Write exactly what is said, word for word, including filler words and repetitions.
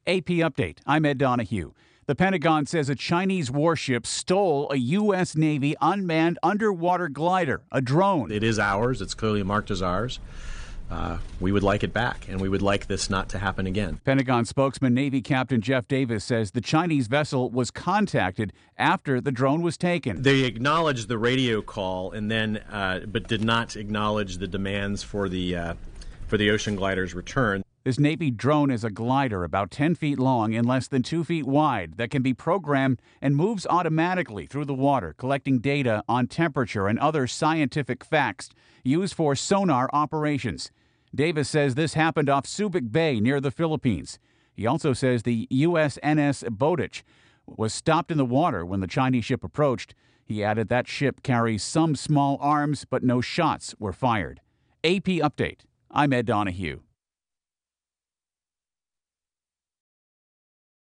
A P Update. I'm Ed Donahue. The Pentagon says a Chinese warship stole a U S. Navy unmanned underwater glider, a drone. It is ours. It's clearly marked as ours. Uh, we would like it back, and we would like this not to happen again. Pentagon spokesman Navy Captain Jeff Davis says the Chinese vessel was contacted after the drone was taken. They acknowledged the radio call, and then, uh, but did not acknowledge the demands for the uh, for the Ocean Glider's return. This Navy drone is a glider about ten feet long and less than two feet wide that can be programmed and moves automatically through the water, collecting data on temperature and other scientific facts used for sonar operations. Davis says this happened off Subic Bay near the Philippines. He also says the U S N S Bowditch was stopped in the water when the Chinese ship approached. He added that ship carries some small arms, but no shots were fired. A P Update. I'm Ed Donahue.